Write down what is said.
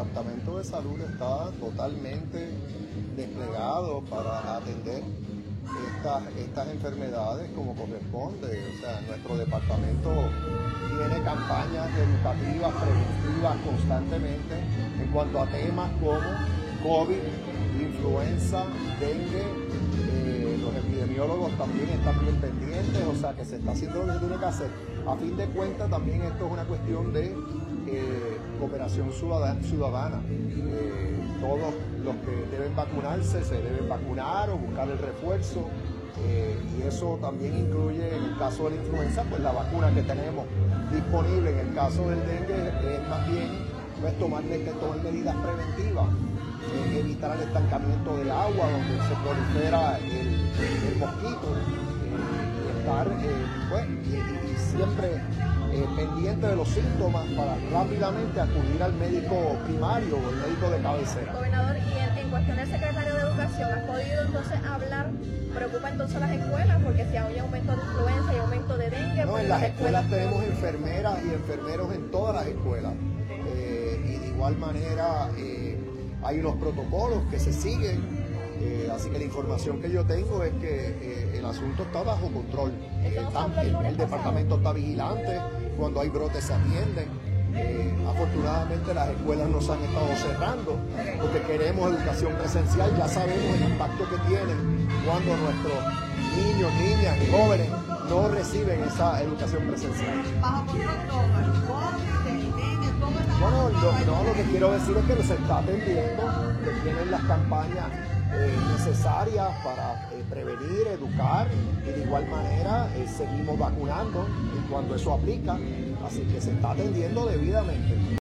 Departamento de Salud está totalmente desplegado para atender estas enfermedades como corresponde. O sea, nuestro departamento tiene campañas educativas, preventivas constantemente en cuanto a temas como COVID, influenza, dengue. Los epidemiólogos también están bien pendientes, o sea que se está haciendo lo que se tiene que hacer. A fin de cuentas también esto es una cuestión de cooperación ciudadana. Todos los que deben vacunarse se deben vacunar o buscar el refuerzo, y eso también incluye, en el caso de la influenza, pues la vacuna que tenemos disponible. En el caso del dengue es más bien pues, tomar medidas preventivas, evitar el estancamiento del agua donde se prolifera el mosquito, y estar pues, y siempre pendiente de los síntomas para rápidamente acudir al médico primario o el médico de cabecera. Gobernador, y en cuestión del secretario de Educación, ¿has podido entonces hablar? ¿Preocupa entonces a las escuelas? Porque si hay aumento de influenza y aumento de dengue... No, pues en las escuelas tenemos enfermeras y enfermeros en todas las escuelas. Y de igual manera hay unos protocolos que se siguen. Así que la información que yo tengo es que el asunto está bajo control. El departamento está vigilante, cuando hay brotes se atienden. Afortunadamente las escuelas no se han estado cerrando porque queremos educación presencial. Ya sabemos el impacto que tiene cuando nuestros niños, niñas y jóvenes no reciben esa educación presencial. Bajo control todo, el COVID, el dengue, todo está bajo Bueno, control. lo que quiero decir es que se está atendiendo, que tienen las campañas necesarias para prevenir, educar, y de igual manera seguimos vacunando cuando eso aplica, así que se está atendiendo debidamente.